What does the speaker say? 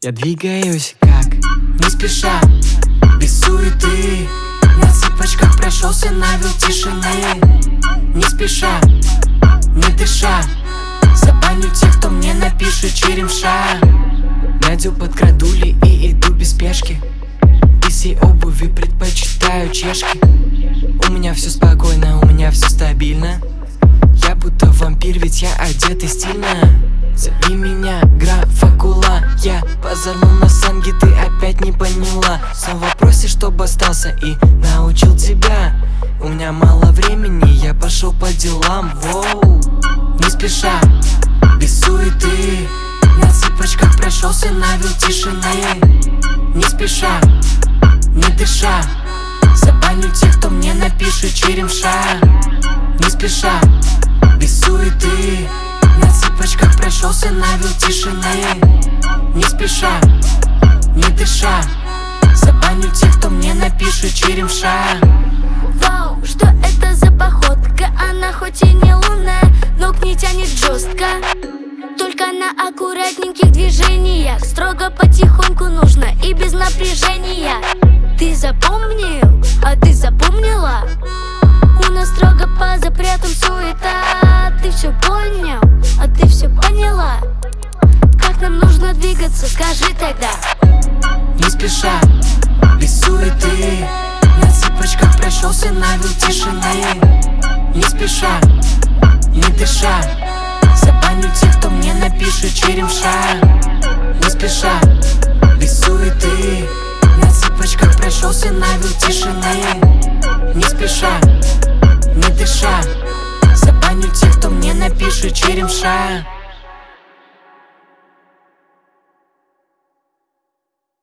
Я двигаюсь как не спеша, без суеты. На цыпочках прошелся, навел тишины. Не спеша, не дыша, забаню тех, кто мне напишет черемша. Надел под крадули и иду без спешки. Из всей обуви предпочитаю чешки. У меня все спокойно, у меня все стабильно. Я будто вампир, ведь я одетый стильно. Зови меня Графакула. Я позорнул на санге, ты опять не поняла. Снова просишь, чтобы остался и научил тебя. У меня мало времени, я пошел по делам. Воу. Не спеша, без суеты. На цыпочках прошелся, навел тишины. Не спеша, не дыша, забаню тех, кто мне напишет черемша. Не спеша, без суеты. На цыпочках прошелся, навел тишины. Не спеша, не дыша, забаню тех, кто мне напишет черемша. Вау, что это за походка? Она хоть и не лунная, но к ней тянет жестко. Только на аккуратненьких движениях, строго потихоньку нужно и без напряжения. Ты запомнил, а ты запомнила? У нас строго по запретам суета. Ты все понял, а ты все поняла? Как нам нужно двигаться, скажи тогда. Не спеша, без суеты. На цыпочках прошелся, навел тишины. Не спеша, не дыша, забаню тех, кто мне напишет черемша. Не спеша, без суеты. На цыпочках прошелся, навел тишины. Не спеша, не дыша, забаню тех, кто мне напишет черемша.